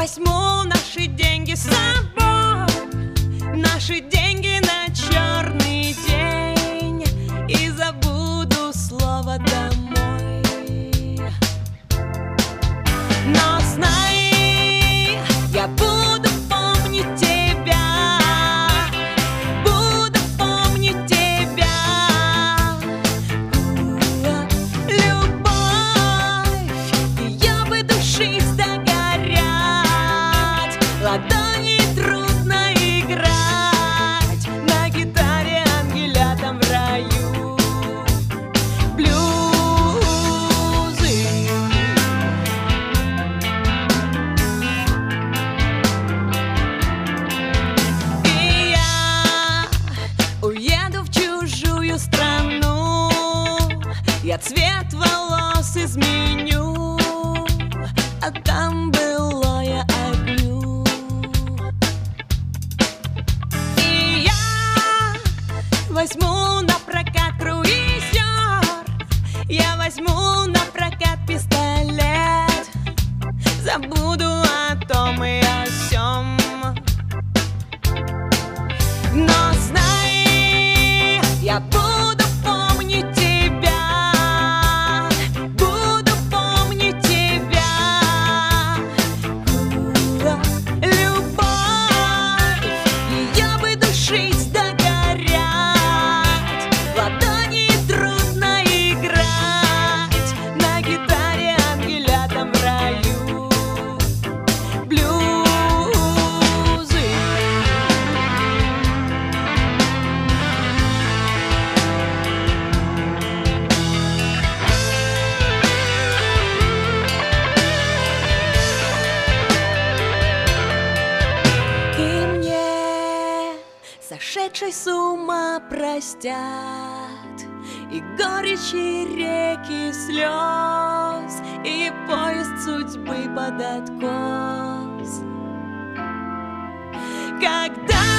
возьму наши деньги с собой, наши деньги на черный день, и забуду слово домой. Но знай, я буду помнить тебя, буду помнить тебя. Любовь, ее бы душить догорять, ладони трудно играть, на гитаре ангелятам в раю. Блюзы. И я уеду в чужую страну, я цвет волос изменю, а там былое огню. И я возьму на прокат круизер, я возьму на прокат пистолет, забуду о том и о сём. Но знай, я буду помнить тебя, буду помнить тебя. Любовь, ее бы душить догорять, ладони трудно играть, на гитаре ангелятам в раю. Блюзы. И мне, сошедшей с ума, простят и горечи реки слез, и поезд судьбы под откос. Когда